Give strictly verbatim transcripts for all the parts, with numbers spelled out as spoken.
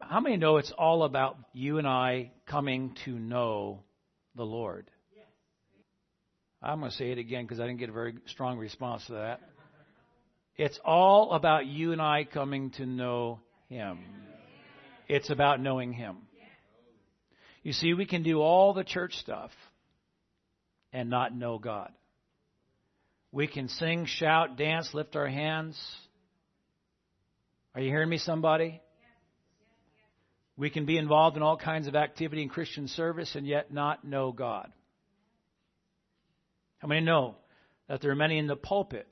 How many know it's all about you and I coming to know the Lord? I'm going to say it again because I didn't get a very strong response to that. It's all about you and I coming to know Him. It's about knowing Him. You see, we can do all the church stuff and not know God. We can sing, shout, dance, lift our hands. Are you hearing me, somebody? We can be involved in all kinds of activity in Christian service and yet not know God. How many know that there are many in the pulpit,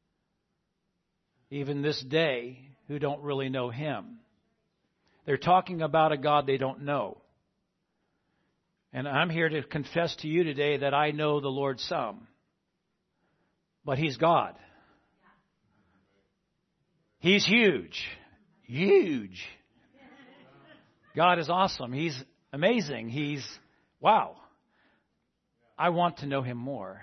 even this day, who don't really know Him? They're talking about a God they don't know. And I'm here to confess to you today that I know the Lord some. But He's God. He's huge. Huge. God is awesome. He's amazing. He's, wow. I want to know Him more.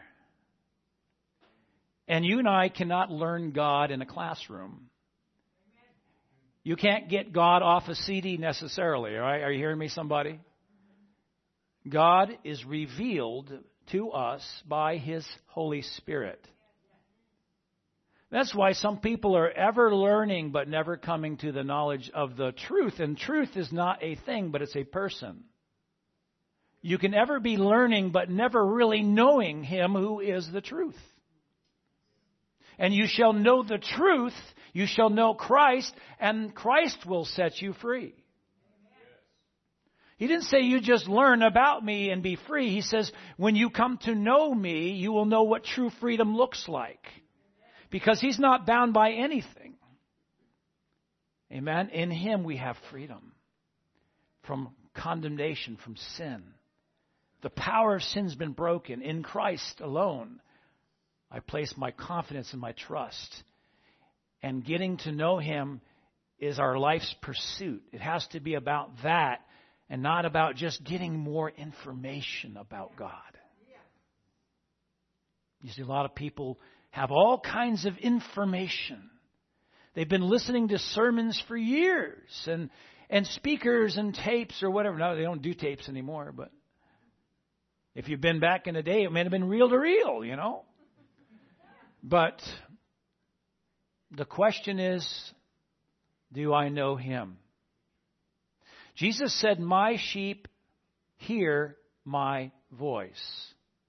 And you and I cannot learn God in a classroom. You can't get God off a C D necessarily, all right? Are you hearing me, somebody? God is revealed to us by His Holy Spirit. That's why some people are ever learning but never coming to the knowledge of the truth. And truth is not a thing, but it's a person. You can ever be learning but never really knowing Him who is the truth. And you shall know the truth, you shall know Christ, and Christ will set you free. He didn't say you just learn about me and be free. He says when you come to know me, you will know what true freedom looks like. Because He's not bound by anything. Amen? In Him we have freedom from condemnation, from sin. The power of sin's been broken. In Christ alone, I place my confidence and my trust. And getting to know Him is our life's pursuit. It has to be about that and not about just getting more information about God. You see, a lot of people have all kinds of information. They've been listening to sermons for years and, and speakers and tapes or whatever. No, they don't do tapes anymore, but if you've been back in the day, it may have been reel to reel, you know. But the question is, do I know Him? Jesus said, my sheep hear my voice.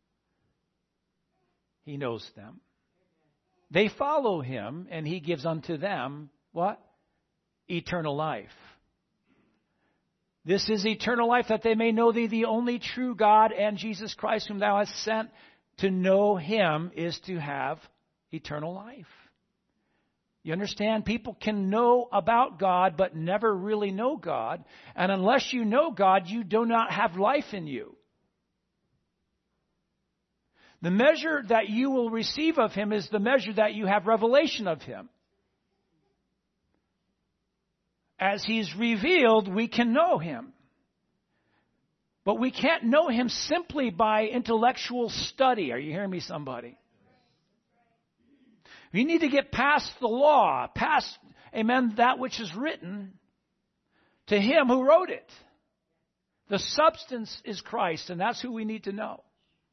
He knows them. They follow Him, and He gives unto them, what? Eternal life. This is eternal life, that they may know Thee, the only true God, and Jesus Christ, whom Thou hast sent. To know Him is to have eternal life. You understand? People can know about God, but never really know God. And unless you know God, you do not have life in you. The measure that you will receive of Him is the measure that you have revelation of Him. As He's revealed, we can know Him. But we can't know Him simply by intellectual study. Are you hearing me, somebody? We need to get past the law, past, amen, that which is written, to Him who wrote it. The substance is Christ, and that's who we need to know.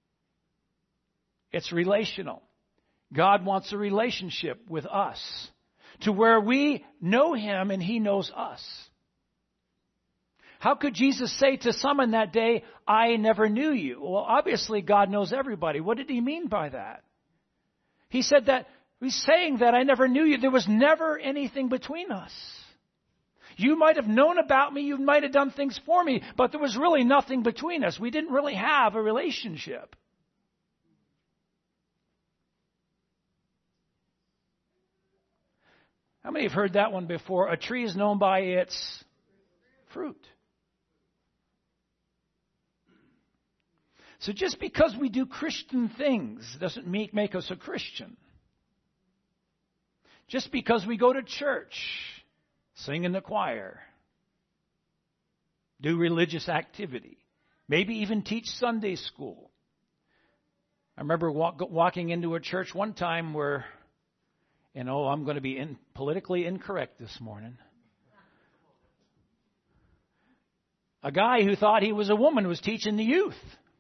It's relational. God wants a relationship with us to where we know Him and He knows us. How could Jesus say to some in that day, I never knew you? Well, obviously God knows everybody. What did He mean by that? He said that, He's saying that I never knew you. There was never anything between us. You might have known about me, you might have done things for me, but there was really nothing between us. We didn't really have a relationship. How many have heard that one before? A tree is known by its fruit. So just because we do Christian things doesn't make, make us a Christian. Just because we go to church, sing in the choir, do religious activity, maybe even teach Sunday school. I remember walk, walking into a church one time where, and oh, I'm going to be in, politically incorrect this morning. A guy who thought he was a woman was teaching the youth.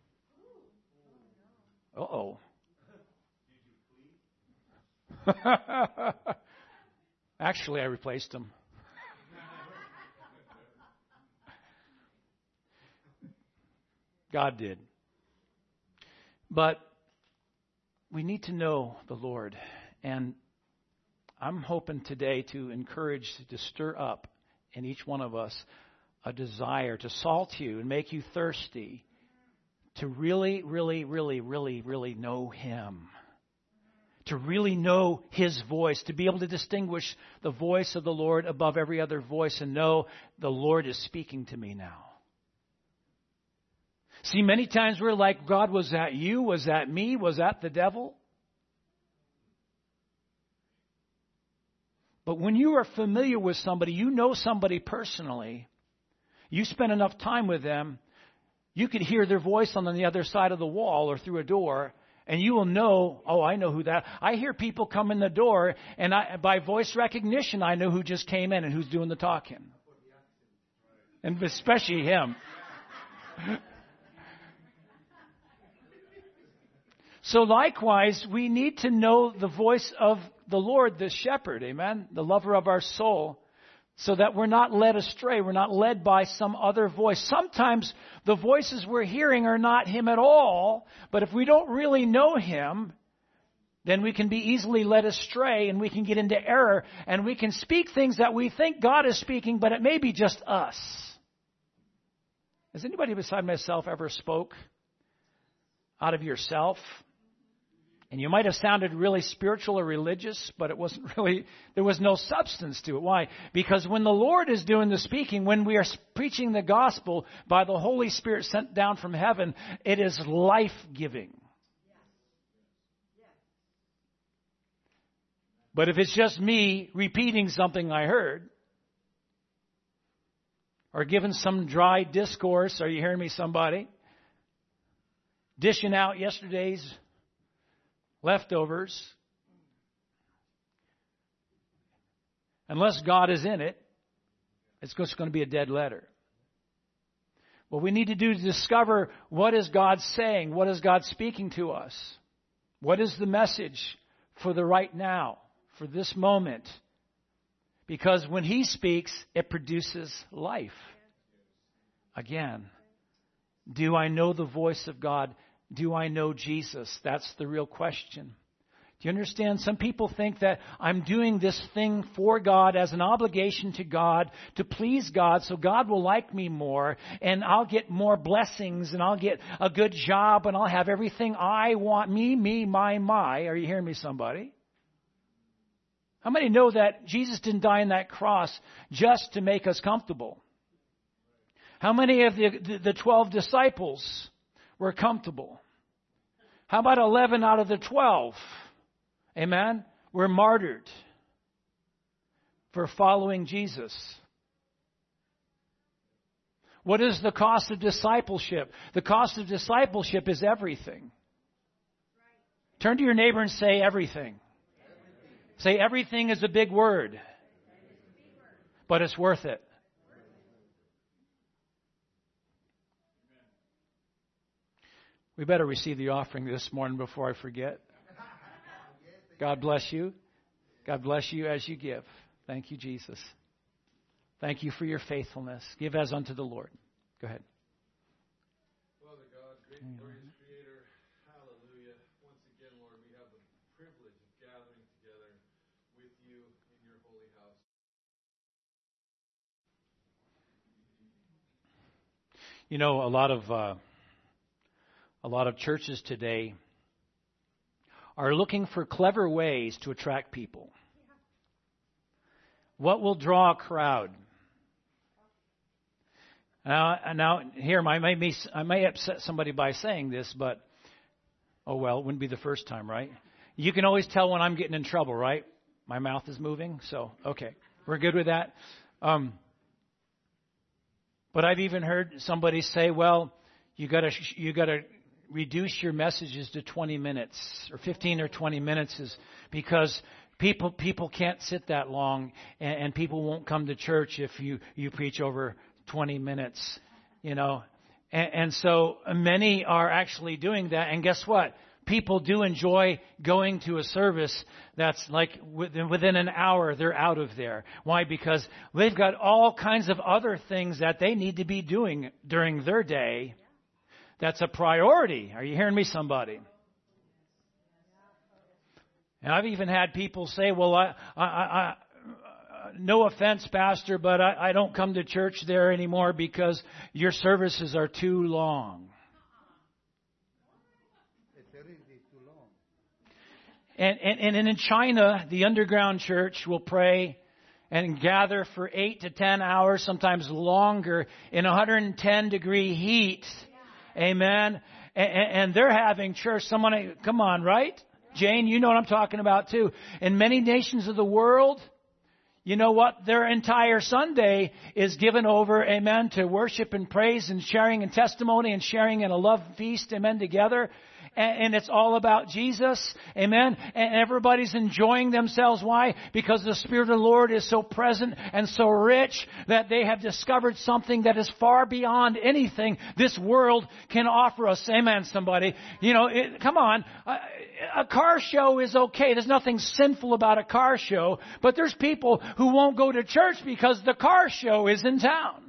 Uh-oh. Actually, I replaced him. God did. But we need to know the Lord. And I'm hoping today to encourage, to stir up in each one of us a desire to salt you and make you thirsty to really, really, really, really, really know Him. To really know His voice, to be able to distinguish the voice of the Lord above every other voice and know the Lord is speaking to me now. See, many times we're like, God, was that you? Was that me? Was that the devil? But when you are familiar with somebody, you know somebody personally, you spend enough time with them, you could hear their voice on the other side of the wall or through a door, and you will know, oh, I know who that. I hear people come in the door, and I, by voice recognition, I know who just came in and who's doing the talking. And especially him. So likewise, we need to know the voice of the Lord, the shepherd, amen, the lover of our soul, so that we're not led astray. We're not led by some other voice. Sometimes the voices we're hearing are not Him at all, but if we don't really know Him, then we can be easily led astray and we can get into error and we can speak things that we think God is speaking, but it may be just us. Has anybody beside myself ever spoke out of yourself? And you might have sounded really spiritual or religious, but it wasn't really, there was no substance to it. Why? Because when the Lord is doing the speaking, when we are preaching the gospel by the Holy Spirit sent down from heaven, it is life-giving. But if it's just me repeating something I heard, or giving some dry discourse, are you hearing me, somebody? Dishing out yesterday's leftovers. Unless God is in it, it's just going to be a dead letter. What we need to do is discover what is God saying, what is God speaking to us, what is the message for the right now, for this moment. Because when He speaks, it produces life. Again, do I know the voice of God? Do I know Jesus? That's the real question. Do you understand? Some people think that I'm doing this thing for God as an obligation to God to please God so God will like me more and I'll get more blessings and I'll get a good job and I'll have everything I want. Me, me, my, my. Are you hearing me, somebody? How many know that Jesus didn't die on that cross just to make us comfortable? How many of the, the, the twelve disciples were comfortable? How about eleven out of the twelve? Amen? Were martyred for following Jesus. What is the cost of discipleship? The cost of discipleship is everything. Turn to your neighbor and say everything. Say everything is a big word, but it's worth it. We better receive the offering this morning before I forget. God bless you. God bless you as you give. Thank you, Jesus. Thank you for your faithfulness. Give as unto the Lord. Go ahead. Father God, great and glorious Creator, hallelujah. Once again, Lord, we have the privilege of gathering together with you in your holy house. You know, a lot of uh, a lot of churches today are looking for clever ways to attract people. What will draw a crowd? Now, now here, I may, be, I may upset somebody by saying this, but, oh well, it wouldn't be the first time, right? You can always tell when I'm getting in trouble, right? My mouth is moving, so, okay. We're good with that. Um, but I've even heard somebody say, well, you gotta, you gotta reduce your messages to twenty minutes, or fifteen or twenty minutes, is because people people can't sit that long, and, and people won't come to church if you, you preach over twenty minutes. You know, and, and so many are actually doing that. And guess what? People do enjoy going to a service that's like within, within an hour they're out of there. Why? Because they've got all kinds of other things that they need to be doing during their day. That's a priority. Are you hearing me, somebody? And I've even had people say, well, I, I, I no offense, Pastor, but I, I don't come to church there anymore because your services are too long. And, and, and in China, the underground church will pray and gather for eight to ten hours, sometimes longer, in one hundred ten degree heat. Amen. And, and they're having church. Someone, come on, right? Jane, you know what I'm talking about too. In many nations of the world, you know what? Their entire Sunday is given over, amen, to worship and praise and sharing and testimony and sharing in a love feast, amen, together. And it's all about Jesus. Amen. And everybody's enjoying themselves. Why? Because the Spirit of the Lord is so present and so rich that they have discovered something that is far beyond anything this world can offer us. Amen, somebody. You know, it, come on. A, a car show is okay. There's nothing sinful about a car show. But there's people who won't go to church because the car show is in town.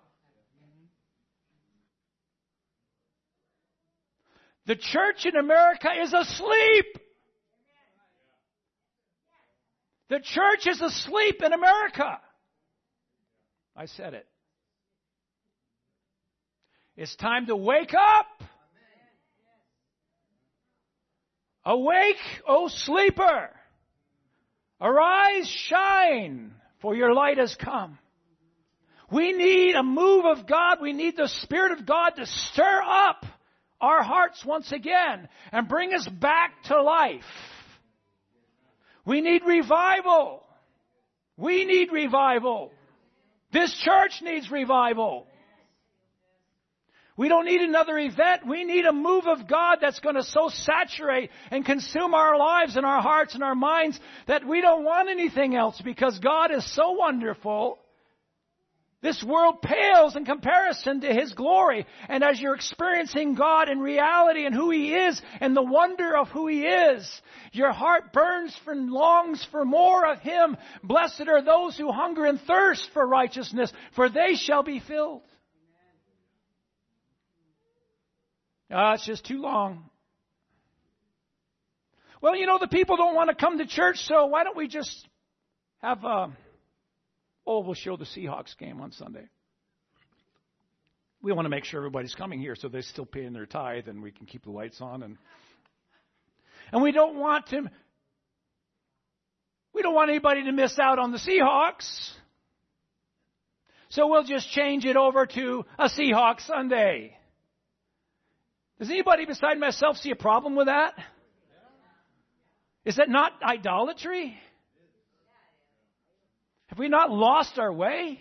The church in America is asleep. The church is asleep in America. I said it. It's time to wake up. Awake, O sleeper. Arise, shine, for your light has come. We need a move of God. We need the Spirit of God to stir up our hearts once again and bring us back to life. We need revival. We need revival. This church needs revival. We don't need another event. We need a move of God that's going to so saturate and consume our lives and our hearts and our minds that we don't want anything else, because God is so wonderful. This world pales in comparison to His glory. And as you're experiencing God in reality and who He is and the wonder of who He is, your heart burns for and longs for more of Him. Blessed are those who hunger and thirst for righteousness, for they shall be filled. Ah, it's just too long. Well, you know, the people don't want to come to church, so why don't we just have a... Oh, we'll show the Seahawks game on Sunday. We want to make sure everybody's coming here so they're still paying their tithe and we can keep the lights on. And and we don't want to, we don't want anybody to miss out on the Seahawks. So we'll just change it over to a Seahawks Sunday. Does anybody beside myself see a problem with that? Is that not idolatry? Have we not lost our way?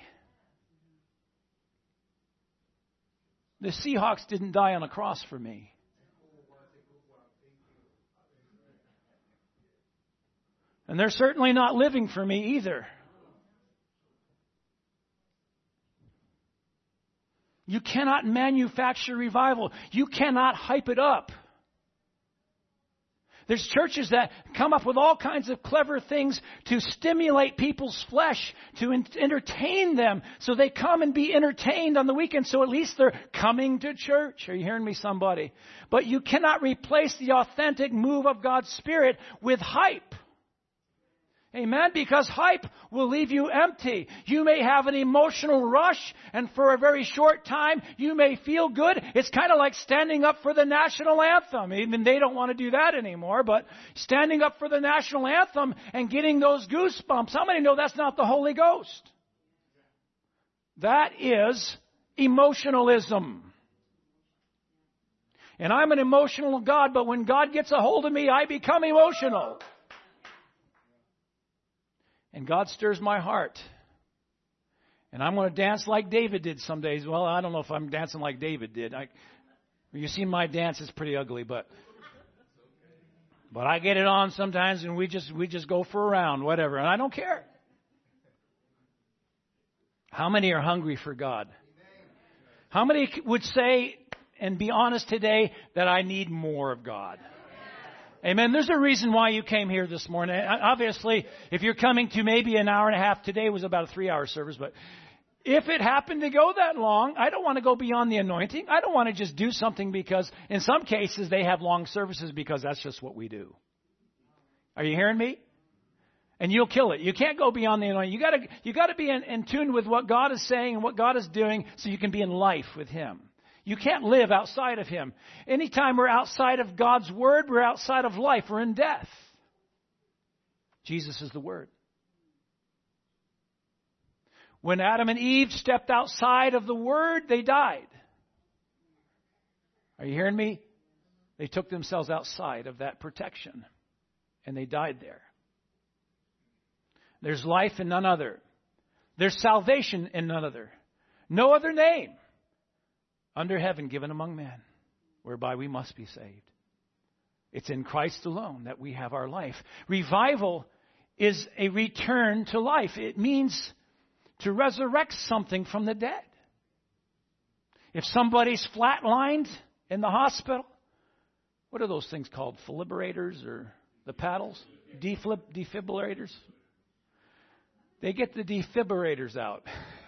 The Seahawks didn't die on a cross for me. And they're certainly not living for me either. You cannot manufacture revival. You cannot hype it up. There's churches that come up with all kinds of clever things to stimulate people's flesh, to en- entertain them, so they come and be entertained on the weekend, so at least they're coming to church. Are you hearing me, somebody? But you cannot replace the authentic move of God's Spirit with hype. Amen? Because hype will leave you empty. You may have an emotional rush, and for a very short time, you may feel good. It's kind of like standing up for the national anthem. Even they don't want to do that anymore, but standing up for the national anthem and getting those goosebumps. How many know that's not the Holy Ghost? That is emotionalism. And I'm an emotional God, but when God gets a hold of me, I become emotional. And God stirs my heart. And I'm going to dance like David did some days. Well, I don't know if I'm dancing like David did. I, you see my dance is pretty ugly, but but I get it on sometimes, and we just we just go for a round, whatever, and I don't care. How many are hungry for God? How many would say and be honest today that I need more of God? Amen. There's a reason why you came here this morning. Obviously, if you're coming to maybe an hour and a half, today was about a three-hour service, but if it happened to go that long, I don't want to go beyond the anointing. I don't want to just do something because in some cases they have long services because that's just what we do. Are you hearing me? And you'll kill it. You can't go beyond the anointing. You got to you got to be in, in tune with what God is saying and what God is doing so you can be in life with Him. You can't live outside of Him. Anytime we're outside of God's Word, we're outside of life. We're in death. Jesus is the Word. When Adam and Eve stepped outside of the Word, they died. Are you hearing me? They took themselves outside of that protection, and they died there. There's life in none other. There's salvation in none other. No other name under heaven given among men, whereby we must be saved. It's in Christ alone that we have our life. Revival is a return to life. It means to resurrect something from the dead. If somebody's flatlined in the hospital, what are those things called? Defibrillators or the paddles? Defib- defibrillators? They get the defibrillators out.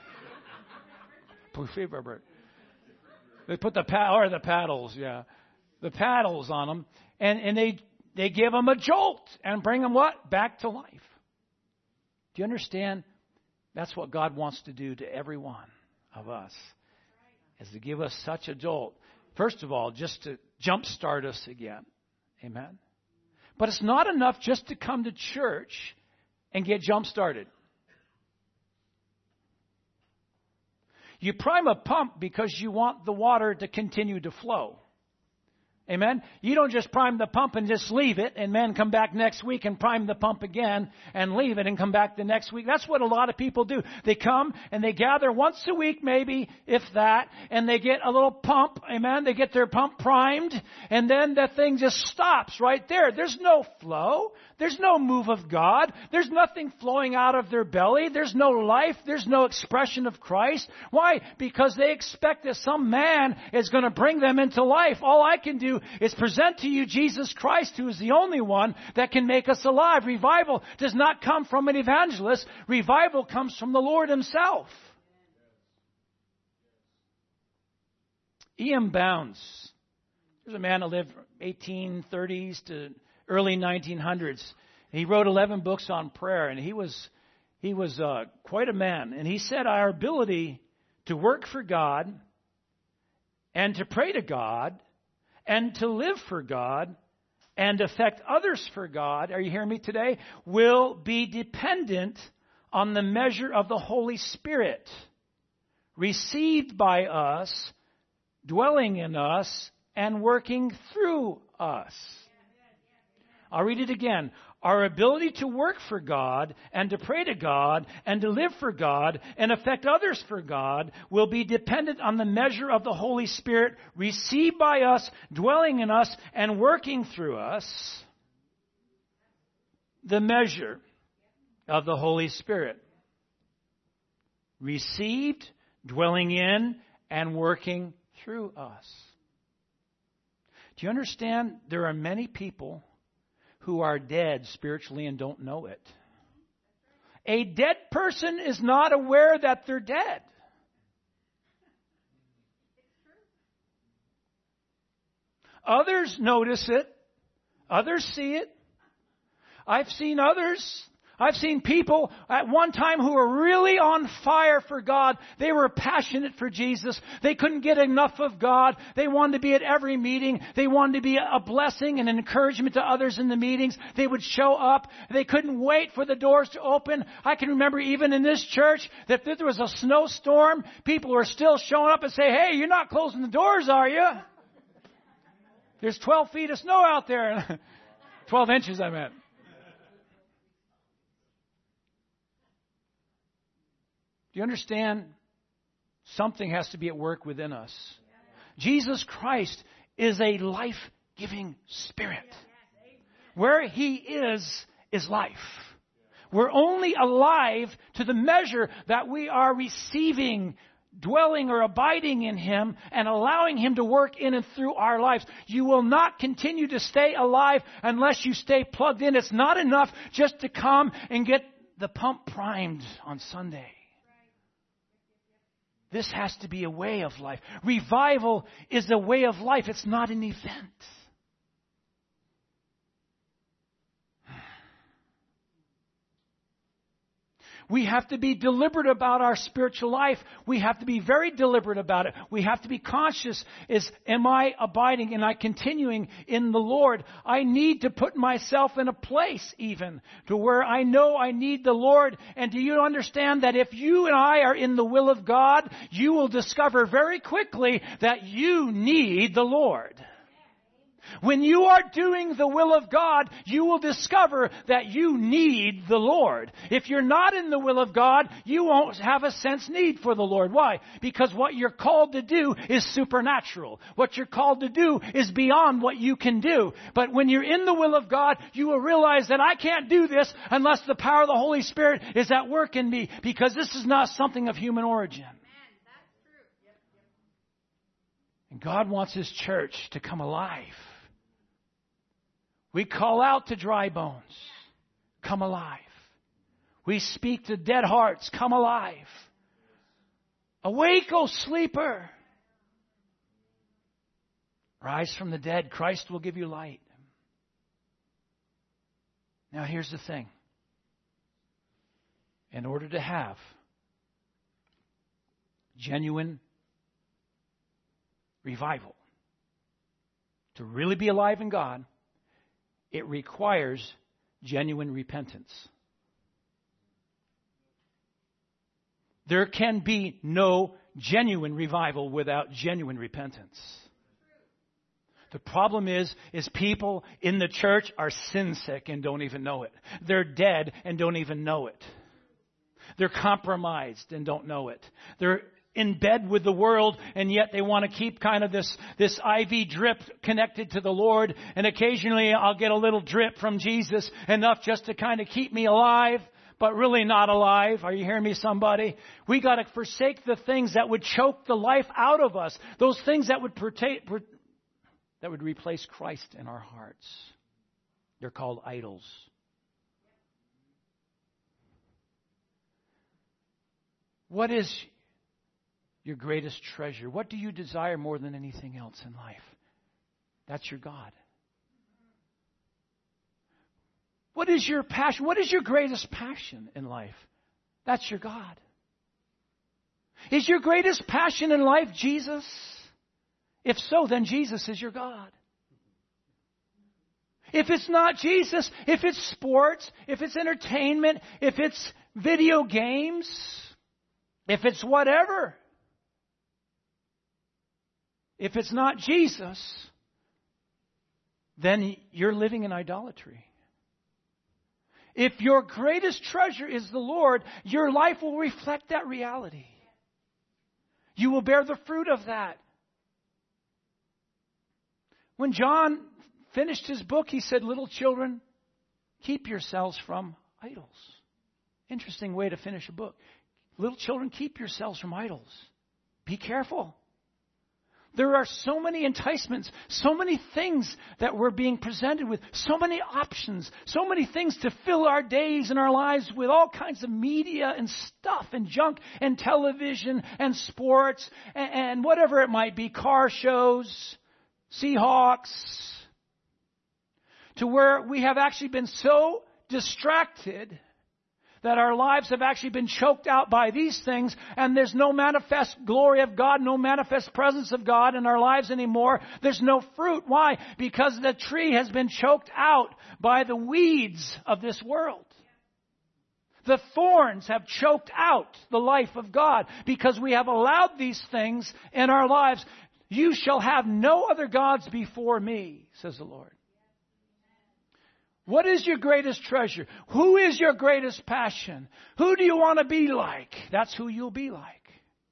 They put the pa- or the paddles, yeah, the paddles on them, and, and they they give them a jolt and bring them what? Back to life. Do you understand? That's what God wants to do to every one of us, is to give us such a jolt. First of all, just to jumpstart us again. Amen. But it's not enough just to come to church and get jump-started. You prime a pump because you want the water to continue to flow. Amen? You don't just prime the pump and just leave it and then come back next week and prime the pump again and leave it and come back the next week. That's what a lot of people do. They come and they gather once a week maybe, if that, and they get a little pump. Amen? They get their pump primed and then the thing just stops right there. There's no flow. There's no move of God. There's nothing flowing out of their belly. There's no life. There's no expression of Christ. Why? Because they expect that some man is going to bring them into life. All I can do is present to you Jesus Christ, who is the only one that can make us alive. Revival does not come from an evangelist. Revival comes from the Lord Himself. E M Bounds. There's a man who lived eighteen thirties to early nineteen hundreds. He wrote eleven books on prayer, and he was he was uh, quite a man. And he said our ability to work for God and to pray to God and to live for God and affect others for God, are you hearing me today, will be dependent on the measure of the Holy Spirit received by us, dwelling in us, and working through us. I'll read it again. Our ability to work for God and to pray to God and to live for God and affect others for God will be dependent on the measure of the Holy Spirit received by us, dwelling in us, and working through us. The measure of the Holy Spirit received, dwelling in, and working through us. Do you understand? There are many people who are dead spiritually and don't know it. A dead person is not aware that they're dead. Others notice it. Others see it. I've seen others. I've seen people at one time who were really on fire for God. They were passionate for Jesus. They couldn't get enough of God. They wanted to be at every meeting. They wanted to be a blessing and an encouragement to others in the meetings. They would show up. They couldn't wait for the doors to open. I can remember even in this church that if there was a snowstorm, people were still showing up and say, "Hey, you're not closing the doors, are you? There's twelve feet of snow out there." twelve inches, I meant. Do you understand? Something has to be at work within us. Jesus Christ is a life-giving Spirit. Where He is, is life. We're only alive to the measure that we are receiving dwelling or abiding in Him and allowing Him to work in and through our lives. You will not continue to stay alive unless you stay plugged in. It's not enough just to come and get the pump primed on Sunday. This has to be a way of life. Revival is a way of life. It's not an event. We have to be deliberate about our spiritual life. We have to be very deliberate about it. We have to be conscious. Is, am I abiding and I continuing in the Lord? I need to put myself in a place even to where I know I need the Lord. And do you understand that if you and I are in the will of God, you will discover very quickly that you need the Lord. When you are doing the will of God, you will discover that you need the Lord. If you're not in the will of God, you won't have a sense need for the Lord. Why? Because what you're called to do is supernatural. What you're called to do is beyond what you can do. But when you're in the will of God, you will realize that I can't do this unless the power of the Holy Spirit is at work in me, because this is not something of human origin. And God wants His church to come alive. We call out to dry bones, come alive. We speak to dead hearts, come alive. Awake, O sleeper. Rise from the dead, Christ will give you light. Now here's the thing. In order to have genuine revival, to really be alive in God, it requires genuine repentance. There can be no genuine revival without genuine repentance. The problem is, is people in the church are sin sick and don't even know it. They're dead and don't even know it. They're compromised and don't know it. They're in bed with the world, and yet they want to keep kind of this, this I V drip connected to the Lord. And occasionally I'll get a little drip from Jesus, enough just to kind of keep me alive, but really not alive. Are you hearing me, somebody? We got to forsake the things that would choke the life out of us. Those things that would pertain, per, that would replace Christ in our hearts. They're called idols. What is your greatest treasure? What do you desire more than anything else in life? That's your God. What is your passion? What is your greatest passion in life? That's your God. Is your greatest passion in life Jesus? If so, then Jesus is your God. If it's not Jesus, if it's sports, if it's entertainment, if it's video games, if it's whatever, if it's not Jesus, then you're living in idolatry. If your greatest treasure is the Lord, your life will reflect that reality. You will bear the fruit of that. When John finished his book, he said, "Little children, keep yourselves from idols." Interesting way to finish a book. Little children, keep yourselves from idols. Be careful. There are so many enticements, so many things that we're being presented with, so many options, so many things to fill our days and our lives with all kinds of media and stuff and junk and television and sports and, and whatever it might be, car shows, Seahawks, to where we have actually been so distracted that our lives have actually been choked out by these things, and there's no manifest glory of God, no manifest presence of God in our lives anymore. There's no fruit. Why? Because the tree has been choked out by the weeds of this world. The thorns have choked out the life of God because we have allowed these things in our lives. You shall have no other gods before me, says the Lord. What is your greatest treasure? Who is your greatest passion? Who do you want to be like? That's who you'll be like.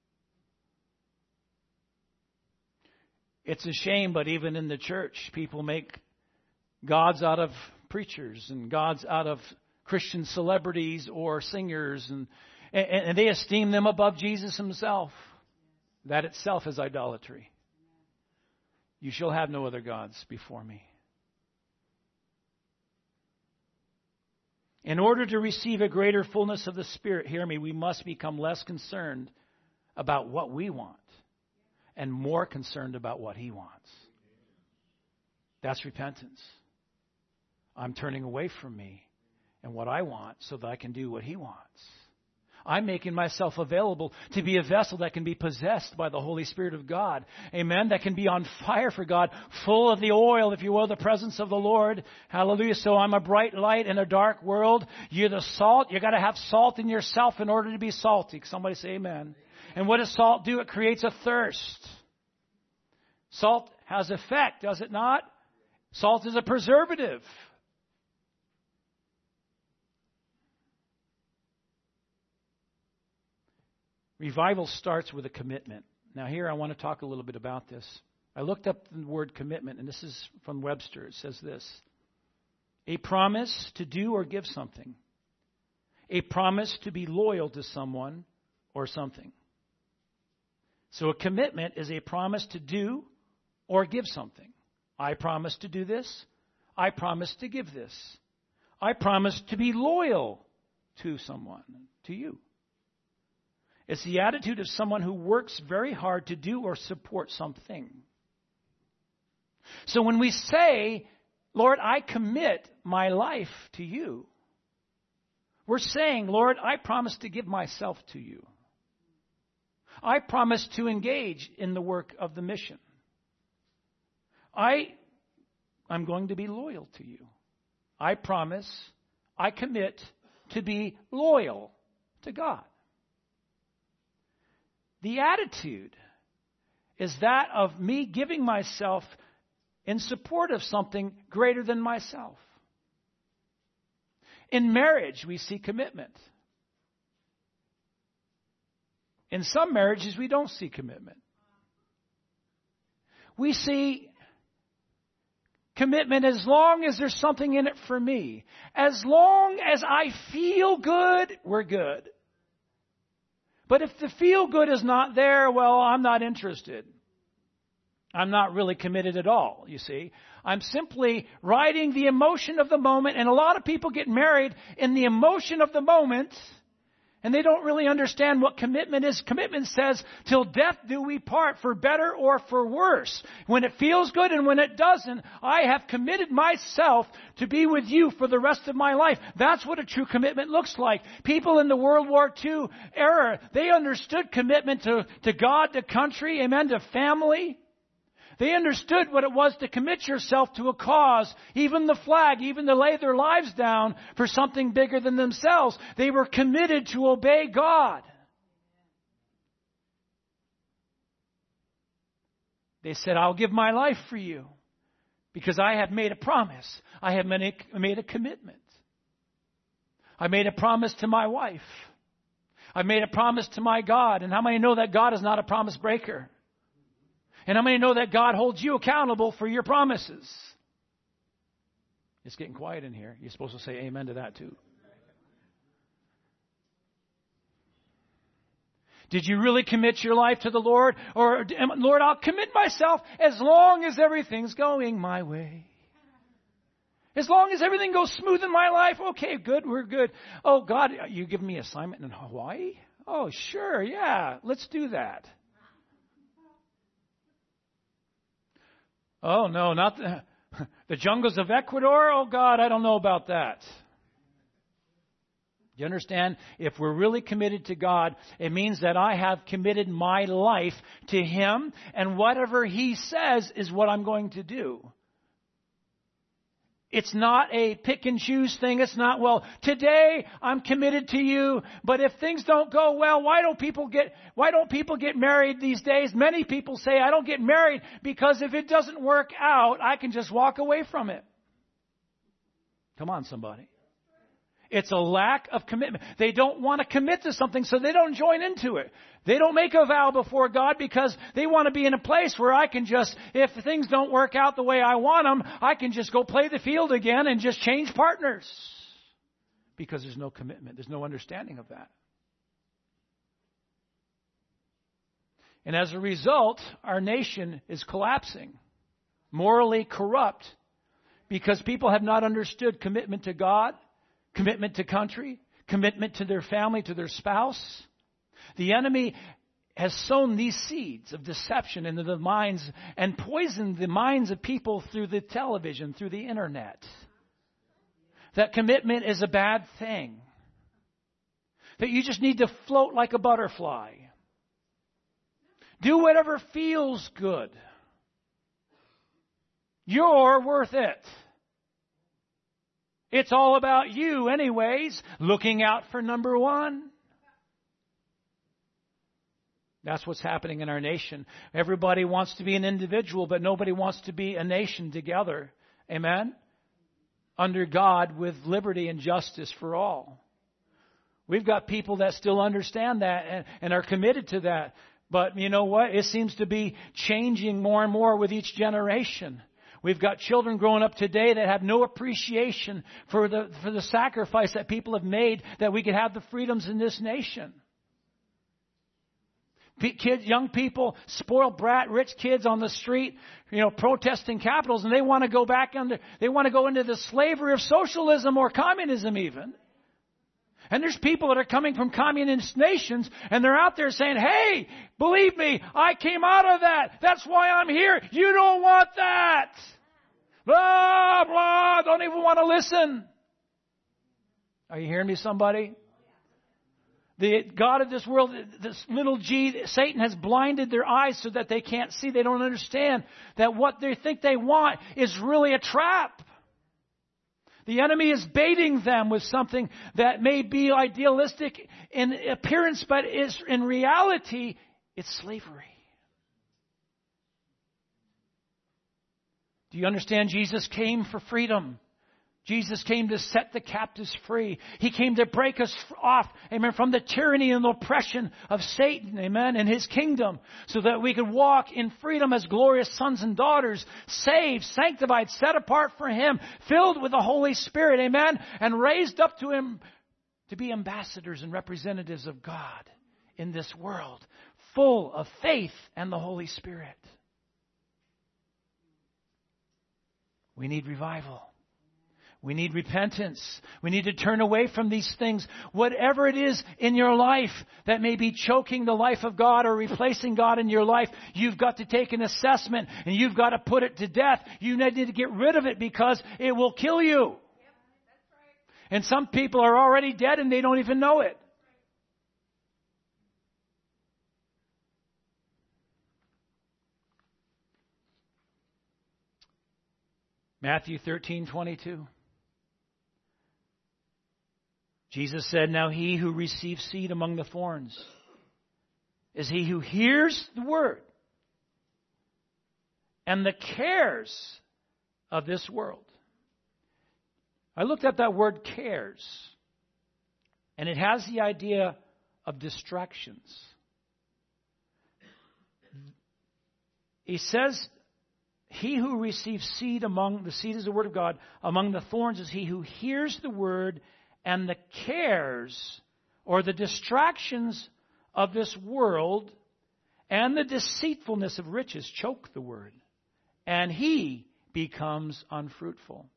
It's a shame, but even in the church, people make gods out of preachers and gods out of Christian celebrities or singers, and, and, and they esteem them above Jesus himself. That itself is idolatry. You shall have no other gods before me. In order to receive a greater fullness of the Spirit, hear me, we must become less concerned about what we want and more concerned about what He wants. That's repentance. I'm turning away from me and what I want so that I can do what He wants. I'm making myself available to be a vessel that can be possessed by the Holy Spirit of God. Amen. That can be on fire for God, full of the oil, if you will, the presence of the Lord. Hallelujah. So I'm a bright light in a dark world. You're the salt. You got to have salt in yourself in order to be salty. Somebody say amen. And what does salt do? It creates a thirst. Salt has effect, does it not? Salt is a preservative. Revival starts with a commitment. Now here I want to talk a little bit about this. I looked up the word commitment, and this is from Webster. It says this: a promise to do or give something. A promise to be loyal to someone or something. So a commitment is a promise to do or give something. I promise to do this. I promise to give this. I promise to be loyal to someone, to you. It's the attitude of someone who works very hard to do or support something. So when we say, Lord, I commit my life to you, we're saying, Lord, I promise to give myself to you. I promise to engage in the work of the mission. I, I'm going to be loyal to you. I promise, I commit to be loyal to God. The attitude is that of me giving myself in support of something greater than myself. In marriage, we see commitment. In some marriages, we don't see commitment. We see commitment as long as there's something in it for me. As long as I feel good, we're good. But if the feel good is not there, well, I'm not interested. I'm not really committed at all, you see. I'm simply riding the emotion of the moment. And a lot of people get married in the emotion of the moment, and they don't really understand what commitment is. Commitment says, till death do we part, for better or for worse. When it feels good and when it doesn't, I have committed myself to be with you for the rest of my life. That's what a true commitment looks like. People in the World War Two era, they understood commitment to, to God, to country, amen, to family. They understood what it was to commit yourself to a cause, even the flag, even to lay their lives down for something bigger than themselves. They were committed to obey God. They said, I'll give my life for you because I have made a promise. I have made a commitment. I made a promise to my wife. I made a promise to my God. And how many know that God is not a promise breaker? And how many know that God holds you accountable for your promises? It's getting quiet in here. You're supposed to say amen to that too. Did you really commit your life to the Lord? Or, Lord, I'll commit myself as long as everything's going my way. As long as everything goes smooth in my life, okay, good, we're good. Oh, God, you giving me an assignment in Hawaii? Oh, sure, yeah, let's do that. Oh, no, not the, the jungles of Ecuador. Oh, God, I don't know about that. Do you understand? If we're really committed to God, it means that I have committed my life to Him, and whatever He says is what I'm going to do. It's not a pick and choose thing. It's not, well, today I'm committed to you, but if things don't go well, why don't people get, why don't people get married these days? Many people say, I don't get married because if it doesn't work out, I can just walk away from it. Come on, somebody. It's a lack of commitment. They don't want to commit to something, so they don't join into it. They don't make a vow before God because they want to be in a place where I can just, if things don't work out the way I want them, I can just go play the field again and just change partners. Because there's no commitment. There's no understanding of that. And as a result, our nation is collapsing, morally corrupt, because people have not understood commitment to God, commitment to country, commitment to their family, to their spouse. The enemy has sown these seeds of deception into the minds and poisoned the minds of people through the television, through the internet. That commitment is a bad thing. That you just need to float like a butterfly. Do whatever feels good. You're worth it. It's all about you anyways, looking out for number one. That's what's happening in our nation. Everybody wants to be an individual, but nobody wants to be a nation together. Amen? Under God with liberty and justice for all. We've got people that still understand that and, and are committed to that. But you know what? It seems to be changing more and more with each generation. We've got children growing up today that have no appreciation for the for the sacrifice that people have made that we could have the freedoms in this nation. Kids, young people, spoiled brat, rich kids on the street, you know, protesting capitals, and they want to go back under, they want to go into the slavery of socialism or communism even. And there's people that are coming from communist nations, and they're out there saying, hey, believe me, I came out of that. That's why I'm here. You don't want that. Blah, blah, don't even want to listen. Are you hearing me, somebody? The God of this world, this little g, Satan has blinded their eyes so that they can't see. They don't understand that what they think they want is really a trap. The enemy is baiting them with something that may be idealistic in appearance, but is in reality, it's slavery. Do you understand? Jesus came for freedom. Jesus came to set the captives free. He came to break us off, amen, from the tyranny and the oppression of Satan, amen, and his kingdom, so that we could walk in freedom as glorious sons and daughters, saved, sanctified, set apart for Him, filled with the Holy Spirit, amen, and raised up to Him to be ambassadors and representatives of God in this world, full of faith and the Holy Spirit. We need revival. We need repentance. We need to turn away from these things. Whatever it is in your life that may be choking the life of God or replacing God in your life, you've got to take an assessment and you've got to put it to death. You need to get rid of it because it will kill you. Yep, that's right. And some people are already dead and they don't even know it. Matthew thirteen twenty-two. Jesus said, now he who receives seed among the thorns is he who hears the word and the cares of this world. I looked up that word cares, and it has the idea of distractions. He says, he who receives seed among, the seed is the word of God, among the thorns is he who hears the word and the cares or the distractions of this world and the deceitfulness of riches choke the word, and he becomes unfruitful.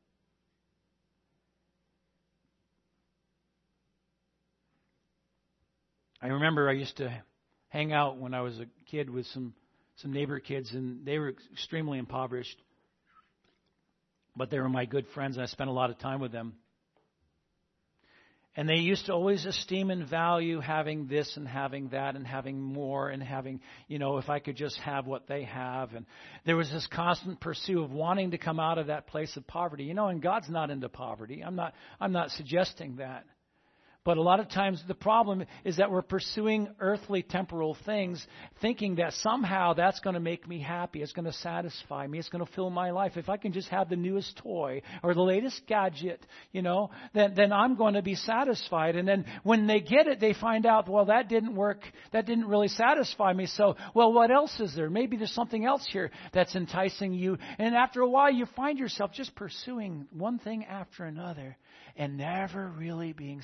I remember I used to hang out when I was a kid with some, some neighbor kids, and they were extremely impoverished. But they were my good friends, and I spent a lot of time with them. And they used to always esteem and value having this and having that and having more and having, you know, if I could just have what they have. And there was this constant pursuit of wanting to come out of that place of poverty. You know, and God's not into poverty. I'm not, I'm not suggesting that. But a lot of times the problem is that we're pursuing earthly temporal things, thinking that somehow that's going to make me happy. It's going to satisfy me. It's going to fill my life. If I can just have the newest toy or the latest gadget, you know, then, then I'm going to be satisfied. And then when they get it, they find out, well, that didn't work. That didn't really satisfy me. So, well, what else is there? Maybe there's something else here that's enticing you. And after a while, you find yourself just pursuing one thing after another and never really being satisfied.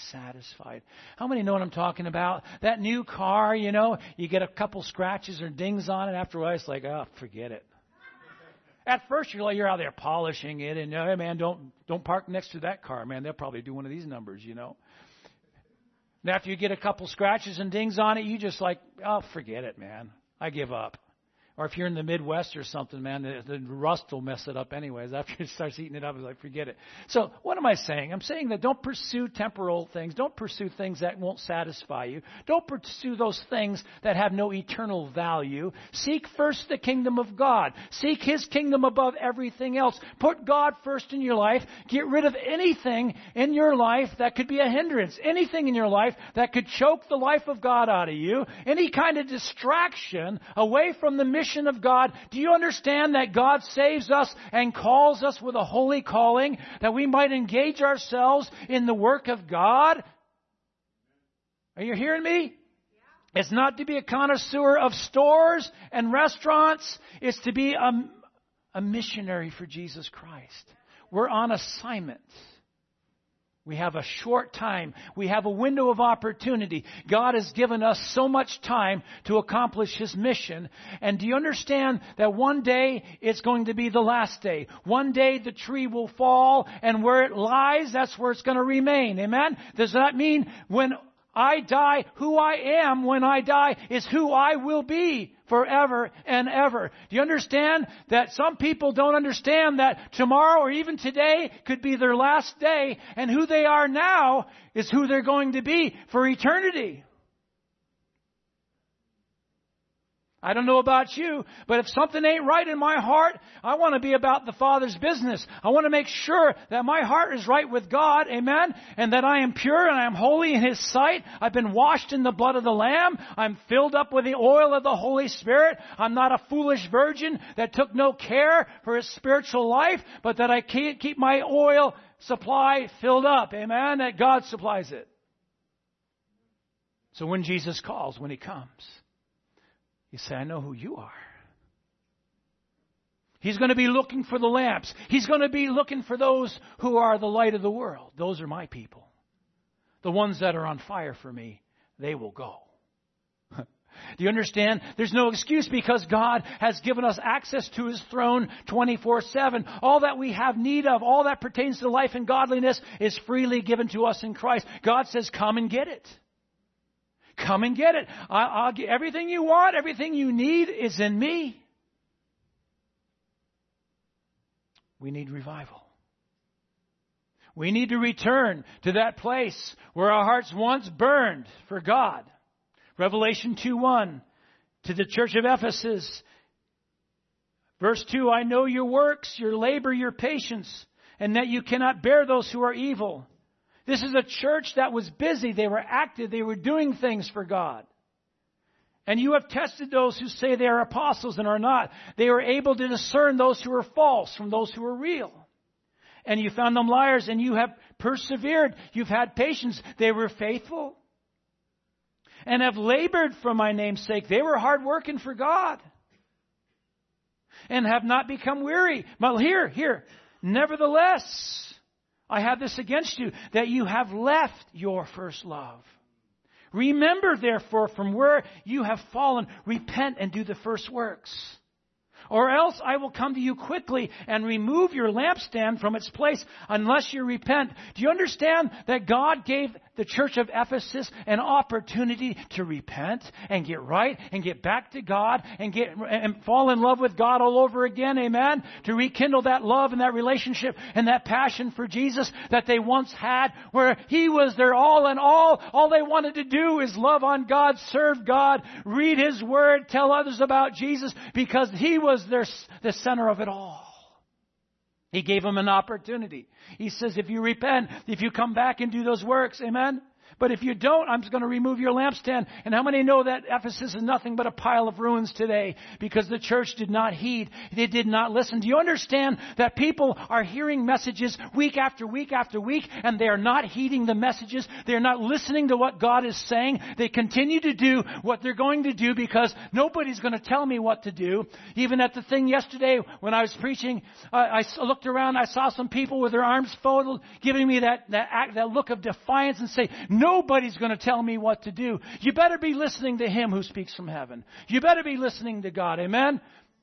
satisfied. How many know what I'm talking about? That new car, you know, you get a couple scratches or dings on it. After a while, it's like, oh, forget it. At first, you're like, you're out there polishing it, and hey, man, don't don't park next to that car, man. They'll probably do one of these numbers, you know. And after you get a couple scratches and dings on it, you just like, oh, forget it, man. I give up. Or if you're in the Midwest or something, man, the, the rust will mess it up anyways. After it starts eating it up, it's like, forget it. So what am I saying? I'm saying that don't pursue temporal things. Don't pursue things that won't satisfy you. Don't pursue those things that have no eternal value. Seek first the kingdom of God. Seek His kingdom above everything else. Put God first in your life. Get rid of anything in your life that could be a hindrance. Anything in your life that could choke the life of God out of you. Any kind of distraction away from the mission of God. Do you understand that God saves us and calls us with a holy calling, that we might engage ourselves in the work of God? Are you hearing me? Yeah. It's not to be a connoisseur of stores and restaurants. It's to be a, a missionary for Jesus Christ. We're on assignment. We have a short time. We have a window of opportunity. God has given us so much time to accomplish His mission. And do you understand that one day it's going to be the last day? One day the tree will fall, and where it lies, that's where it's going to remain. Amen? Does that mean when I die, who I am when I die is who I will be forever and ever? Do you understand that some people don't understand that tomorrow or even today could be their last day, and who they are now is who they're going to be for eternity? I don't know about you, but if something ain't right in my heart, I want to be about the Father's business. I want to make sure that my heart is right with God, amen, and that I am pure and I am holy in His sight. I've been washed in the blood of the Lamb. I'm filled up with the oil of the Holy Spirit. I'm not a foolish virgin that took no care for his spiritual life, but that I can't keep my oil supply filled up, amen, that God supplies it. So when Jesus calls, when He comes, you say, I know who you are. He's going to be looking for the lamps. He's going to be looking for those who are the light of the world. Those are my people. The ones that are on fire for me, they will go. Do you understand? There's no excuse, because God has given us access to His throne twenty-four seven. All that we have need of, all that pertains to life and godliness is freely given to us in Christ. God says, come and get it. Come and get it. I, I'll get everything you want, everything you need is in me. We need revival. We need to return to that place where our hearts once burned for God. Revelation two one, to the church of Ephesus. Verse two, I know your works, your labor, your patience, and that you cannot bear those who are evil. This is a church that was busy. They were active. They were doing things for God. And you have tested those who say they are apostles and are not. They were able to discern those who are false from those who are real. And you found them liars, and you have persevered. You've had patience. They were faithful and have labored for my name's sake. They were hard working for God and have not become weary. Well, here, here. Nevertheless, I have this against you, that you have left your first love. Remember, therefore, from where you have fallen, repent and do the first works. Or else I will come to you quickly and remove your lampstand from its place unless you repent. Do you understand that God gave the church of Ephesus an opportunity to repent and get right and get back to God and get and fall in love with God all over again, amen? To rekindle that love and that relationship and that passion for Jesus that they once had, where He was their all in all. All they wanted to do is love on God, serve God, read His Word, tell others about Jesus, because He was their, the center of it all. He gave them an opportunity. He says, if you repent, if you come back and do those works, amen? But if you don't, I'm just going to remove your lampstand. And how many know that Ephesus is nothing but a pile of ruins today? Because the church did not heed. They did not listen. Do you understand that people are hearing messages week after week after week, and they are not heeding the messages? They're not listening to what God is saying. They continue to do what they're going to do because nobody's going to tell me what to do. Even at the thing yesterday when I was preaching, uh, I looked around, I saw some people with their arms folded, giving me that, that, act, that look of defiance and say, Nobody's going to tell me what to do. You better be listening to Him who speaks from heaven. You better be listening to God. Amen?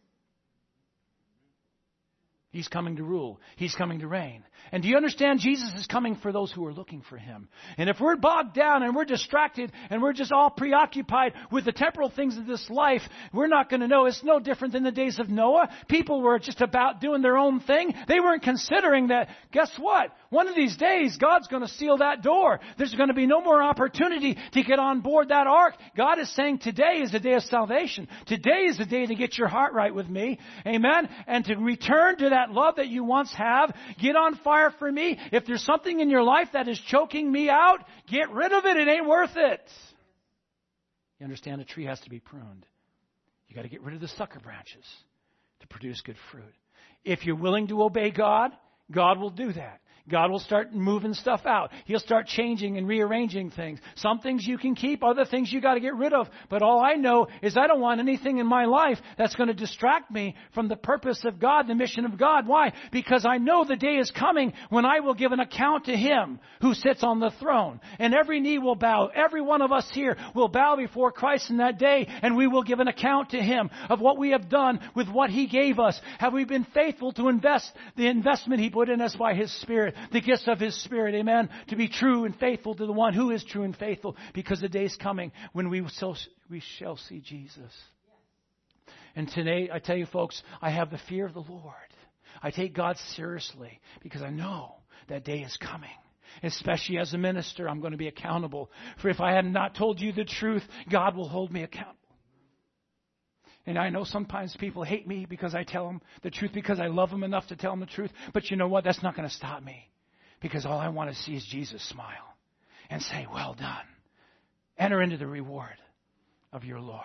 He's coming to rule. He's coming to reign. And do you understand? Jesus is coming for those who are looking for Him. And if we're bogged down and we're distracted and we're just all preoccupied with the temporal things of this life, we're not going to know. It's no different than the days of Noah. People were just about doing their own thing. They weren't considering that, guess what? One of these days, God's going to seal that door. There's going to be no more opportunity to get on board that ark. God is saying today is the day of salvation. Today is the day to get your heart right with me. Amen? And to return to that love that you once have. Get on fire for me. If there's something in your life that is choking me out, get rid of it. It ain't worth it. You understand? A tree has to be pruned. You got to get rid of the sucker branches to produce good fruit. If you're willing to obey God, God will do that. God will start moving stuff out. He'll start changing and rearranging things. Some things you can keep, other things you got to get rid of. But all I know is I don't want anything in my life that's going to distract me from the purpose of God, the mission of God. Why? Because I know the day is coming when I will give an account to Him who sits on the throne. And every knee will bow. Every one of us here will bow before Christ in that day, and we will give an account to Him of what we have done with what He gave us. Have we been faithful to invest the investment He put in us by His Spirit? The gifts of His Spirit, amen, to be true and faithful to the one who is true and faithful, because the day is coming when we shall, we shall see Jesus. And today, I tell you folks, I have the fear of the Lord. I take God seriously because I know that day is coming. Especially as a minister, I'm going to be accountable. For if I had not told you the truth, God will hold me accountable. And I know sometimes people hate me because I tell them the truth, because I love them enough to tell them the truth. But you know what? That's not going to stop me. Because all I want to see is Jesus smile and say, well done. Enter into the reward of your Lord.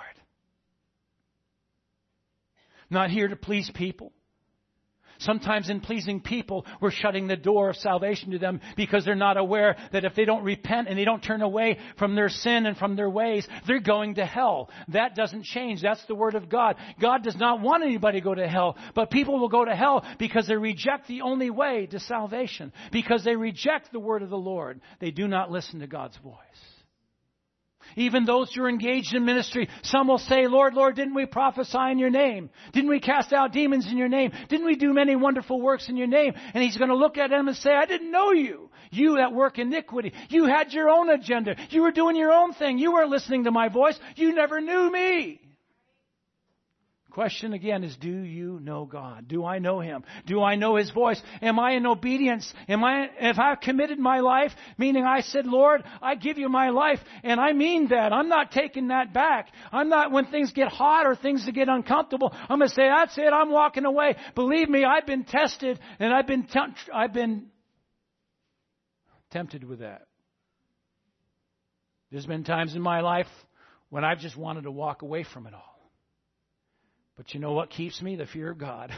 Not here to please people. Sometimes in pleasing people, we're shutting the door of salvation to them because they're not aware that if they don't repent and they don't turn away from their sin and from their ways, they're going to hell. That doesn't change. That's the Word of God. God does not want anybody to go to hell, but people will go to hell because they reject the only way to salvation, because they reject the Word of the Lord. They do not listen to God's voice. Even those who are engaged in ministry, some will say, Lord, Lord, didn't we prophesy in your name? Didn't we cast out demons in your name? Didn't we do many wonderful works in your name? And He's going to look at them and say, I didn't know you. You that work iniquity. You had your own agenda. You were doing your own thing. You weren't listening to my voice. You never knew me. Question again is, do you know God? Do I know Him? Do I know His voice? Am I in obedience? Am I, if I've committed my life, meaning I said, Lord, I give you my life, and I mean that. I'm not taking that back. I'm not, when things get hot or things get uncomfortable, I'm going to say, that's it, I'm walking away. Believe me, I've been tested, and I've been, tempt, I've been tempted with that. There's been times in my life when I've just wanted to walk away from it all. But you know what keeps me? The fear of God.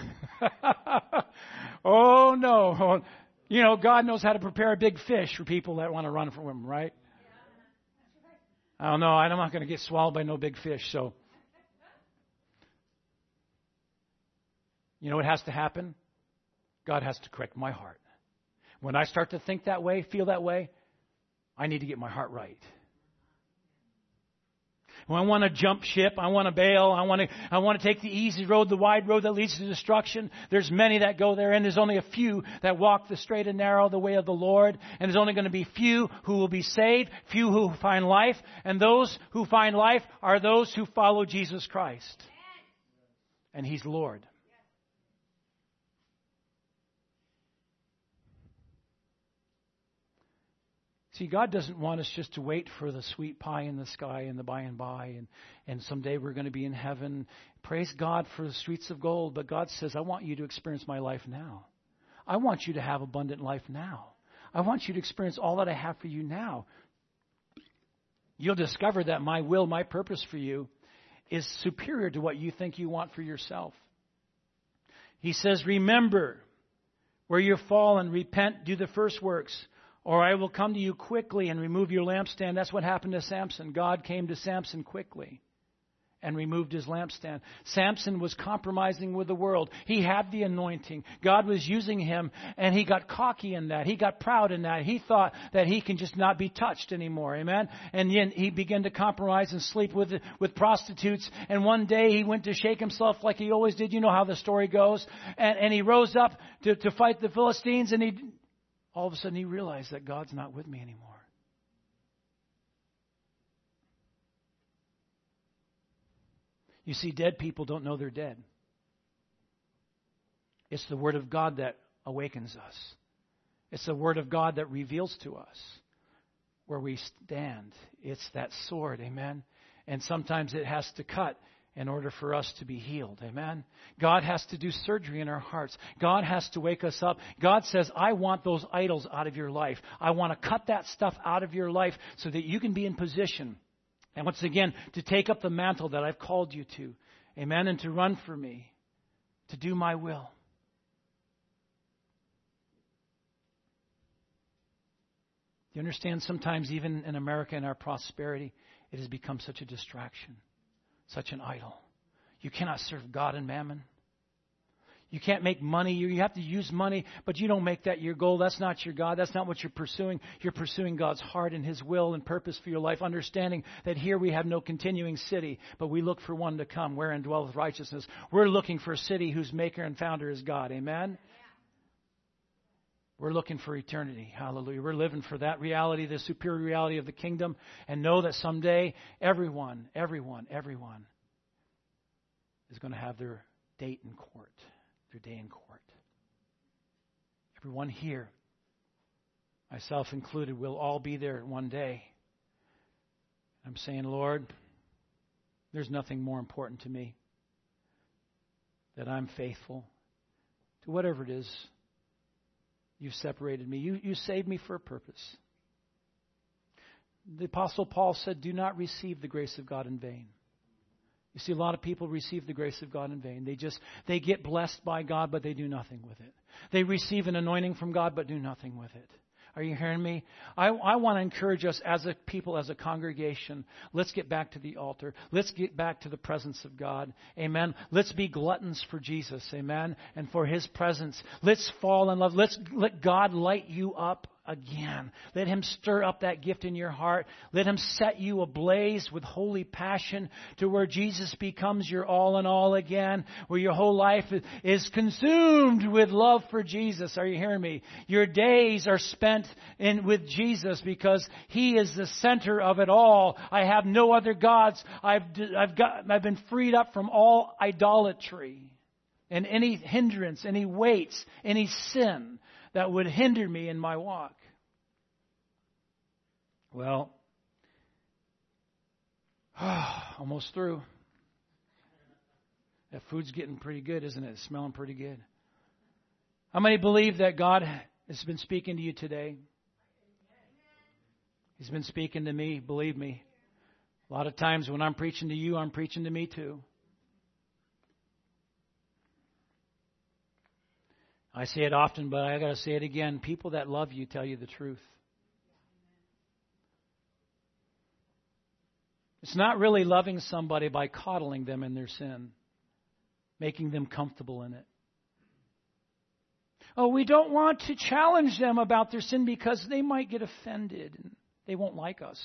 Oh, no. You know, God knows how to prepare a big fish for people that want to run from Him, right? I don't know. I'm not going to get swallowed by no big fish. So, you know what has to happen? God has to correct my heart. When I start to think that way, feel that way, I need to get my heart right. When I want to jump ship, I want to bail, I want to I want to take the easy road, the wide road that leads to destruction. There's many that go there, and there's only a few that walk the straight and narrow, the way of the Lord. And there's only going to be few who will be saved, few who find life. And those who find life are those who follow Jesus Christ. And He's Lord. See, God doesn't want us just to wait for the sweet pie in the sky and the by and by, and, and someday we're going to be in heaven. Praise God for the streets of gold. But God says, I want you to experience my life now. I want you to have abundant life now. I want you to experience all that I have for you now. You'll discover that my will, my purpose for you is superior to what you think you want for yourself. He says, remember where you've fallen, repent, do the first works, or I will come to you quickly and remove your lampstand. That's what happened to Samson. God came to Samson quickly and removed his lampstand. Samson was compromising with the world. He had the anointing. God was using him, and he got cocky in that. He got proud in that. He thought that he can just not be touched anymore. Amen? And then he began to compromise and sleep with with prostitutes. And one day he went to shake himself like he always did. You know how the story goes. And, and he rose up to, to fight the Philistines, and he all of a sudden he realized that God's not with me anymore. You see, dead people don't know they're dead. It's the Word of God that awakens us. It's the Word of God that reveals to us where we stand. It's that sword, amen? And sometimes it has to cut in order for us to be healed, amen? God has to do surgery in our hearts. God has to wake us up. God says, I want those idols out of your life. I want to cut that stuff out of your life so that you can be in position. And once again, to take up the mantle that I've called you to. Amen. And to run for me. To do my will. Do you understand? Sometimes even in America, in our prosperity, it has become such a distraction. Such an idol. You cannot serve God and mammon. You can't make money. You have to use money, but you don't make that your goal. That's not your God. That's not what you're pursuing. You're pursuing God's heart and His will and purpose for your life, understanding that here we have no continuing city, but we look for one to come, wherein dwelleth righteousness. We're looking for a city whose maker and founder is God. Amen? We're looking for eternity. Hallelujah. We're living for that reality, the superior reality of the kingdom, and know that someday everyone, everyone, everyone is going to have their date in court. Their day in court. Everyone here, myself included, will all be there one day. I'm saying, Lord, there's nothing more important to me that I'm faithful to whatever it is you've separated me. You, you saved me for a purpose. The Apostle Paul said, do not receive the grace of God in vain. You see, a lot of people receive the grace of God in vain. They just, they get blessed by God, but they do nothing with it. They receive an anointing from God, but do nothing with it. Are you hearing me? I, I want to encourage us as a people, as a congregation. Let's get back to the altar. Let's get back to the presence of God. Amen. Let's be gluttons for Jesus. Amen. And for His presence. Let's fall in love. Let's let God light you up again. Let Him stir up that gift in your heart. Let Him set you ablaze with holy passion to where Jesus becomes your all in all again, where your whole life is consumed with love for Jesus. Are you hearing me? Your days are spent in with Jesus because He is the center of it all. I have no other gods. I've I've got I've been freed up from all idolatry and any hindrance, any weights, any sin that would hinder me in my walk. Well, almost through. That food's getting pretty good, isn't it? It's smelling pretty good. How many believe that God has been speaking to you today? He's been speaking to me, believe me. A lot of times when I'm preaching to you, I'm preaching to me too. I say it often, but I got to say it again. People that love you tell you the truth. It's not really loving somebody by coddling them in their sin, making them comfortable in it. Oh, we don't want to challenge them about their sin because they might get offended and they won't like us.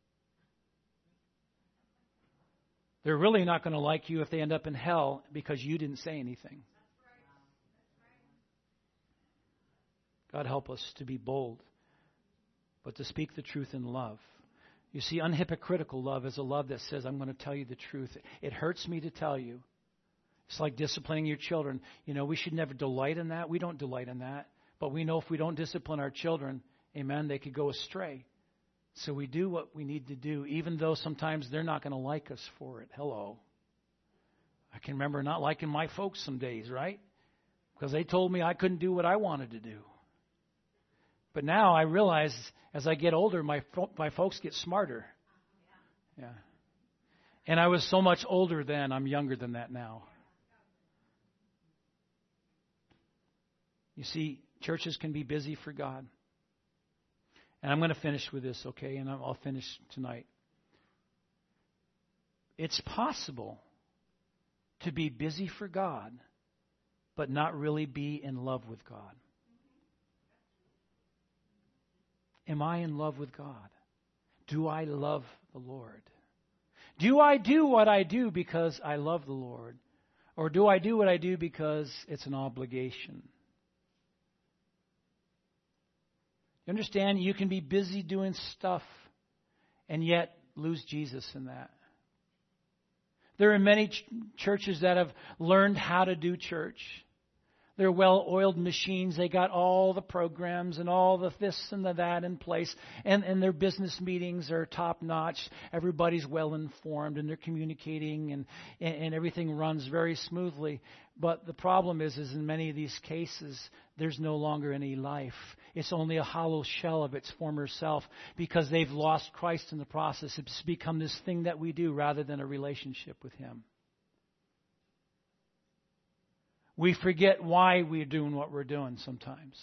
They're really not going to like you if they end up in hell because you didn't say anything. God help us to be bold, but to speak the truth in love. You see, unhypocritical love is a love that says, I'm going to tell you the truth. It hurts me to tell you. It's like disciplining your children. You know, we should never delight in that. We don't delight in that. But we know if we don't discipline our children, amen, they could go astray. So we do what we need to do, even though sometimes they're not going to like us for it. Hello. I can remember not liking my folks some days, right? Because they told me I couldn't do what I wanted to do. But now I realize as I get older, my fo- my folks get smarter. Yeah. And I was so much older then, I'm younger than that now. You see, churches can be busy for God. And I'm going to finish with this, okay? And I'll finish tonight. it's possible to be busy for God, but not really be in love with God. Am I in love with God? Do I love the Lord? Do I do what I do because I love the Lord? Or do I do what I do because it's an obligation? You understand? You can be busy doing stuff and yet lose Jesus in that. There are many ch- churches that have learned how to do church. They're well-oiled machines. They got all the programs and all the this and the that in place. And, and their business meetings are top-notch. Everybody's well-informed and they're communicating and, and, and everything runs very smoothly. But the problem is, is in many of these cases, there's no longer any life. It's only a hollow shell of its former self because they've lost Christ in the process. It's become this thing that we do rather than a relationship with Him. We forget why we're doing what we're doing sometimes.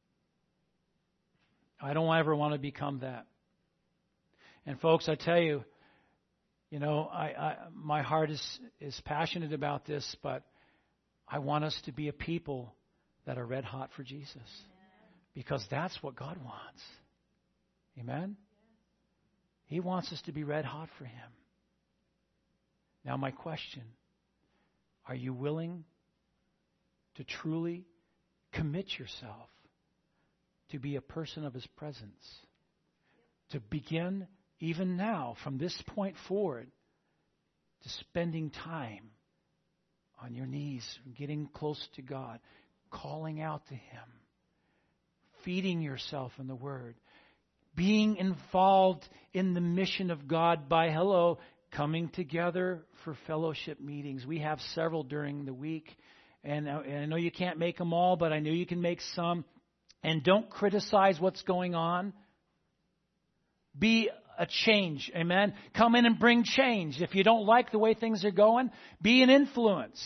I don't ever want to become that. And folks, I tell you, you know, I, I my heart is, is passionate about this, but I want us to be a people that are red hot for Jesus. Because that's what God wants. Amen? He wants us to be red hot for Him. Now my question, are you willing to truly commit yourself to be a person of His presence? To begin, even now, from this point forward, to spending time on your knees, getting close to God, calling out to Him, feeding yourself in the Word, being involved in the mission of God by, hello, coming together for fellowship meetings. We have several during the week. And I know you can't make them all, but I know you can make some. And don't criticize what's going on. Be a change. Amen. Come in and bring change. If you don't like the way things are going, be an influence.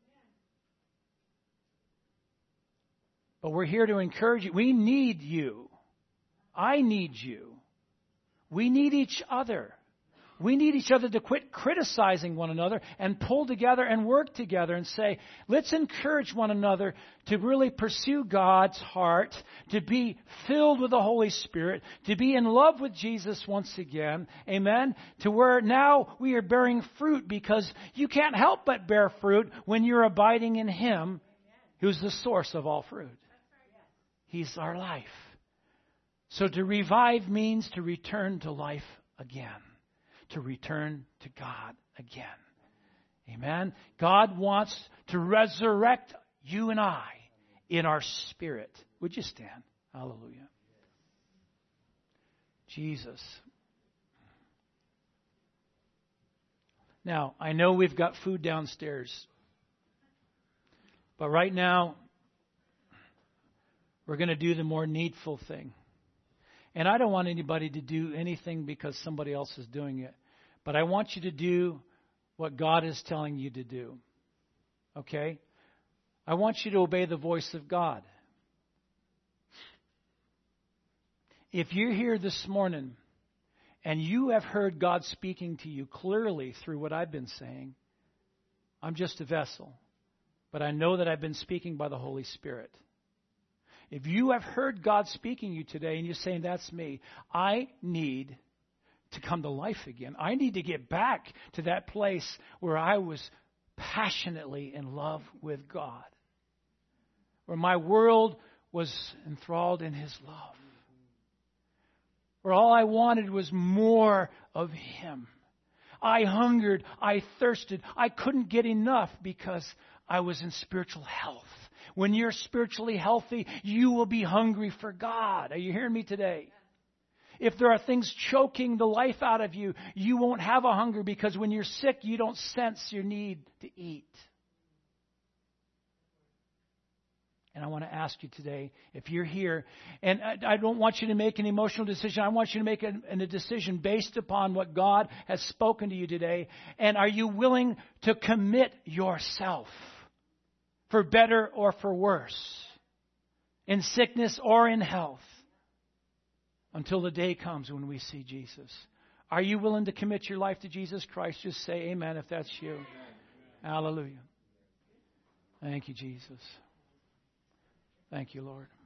But we're here to encourage you. We need you. I need you. We need each other. We need each other to quit criticizing one another and pull together and work together and say, let's encourage one another to really pursue God's heart, to be filled with the Holy Spirit, to be in love with Jesus once again. Amen. To where now we are bearing fruit, because you can't help but bear fruit when you're abiding in Him, who's the source of all fruit. He's our life. So to revive means to return to life again. To return to God again. Amen. God wants to resurrect you and I in our spirit. Would you stand? Hallelujah. Jesus. Now, I know we've got food downstairs. But right now, we're going to do the more needful thing. And I don't want anybody to do anything because somebody else is doing it. But I want you to do what God is telling you to do. Okay? I want you to obey the voice of God. If you're here this morning and you have heard God speaking to you clearly through what I've been saying, I'm just a vessel. But I know that I've been speaking by the Holy Spirit. If you have heard God speaking to you today and you're saying, that's me, I need to come to life again. I need to get back to that place where I was passionately in love with God. Where my world was enthralled in His love. Where all I wanted was more of Him. I hungered, I thirsted, I couldn't get enough because I was in spiritual health. When you're spiritually healthy, you will be hungry for God. Are you hearing me today? If there are things choking the life out of you, you won't have a hunger, because when you're sick, you don't sense your need to eat. And I want to ask you today, if you're here, and I don't want you to make an emotional decision. I want you to make a, a decision based upon what God has spoken to you today. And are you willing to commit yourself? For better or for worse, in sickness or in health, until the day comes when we see Jesus? Are you willing to commit your life to Jesus Christ? Just say amen if that's you. Amen. Hallelujah. Thank you, Jesus. Thank you, Lord.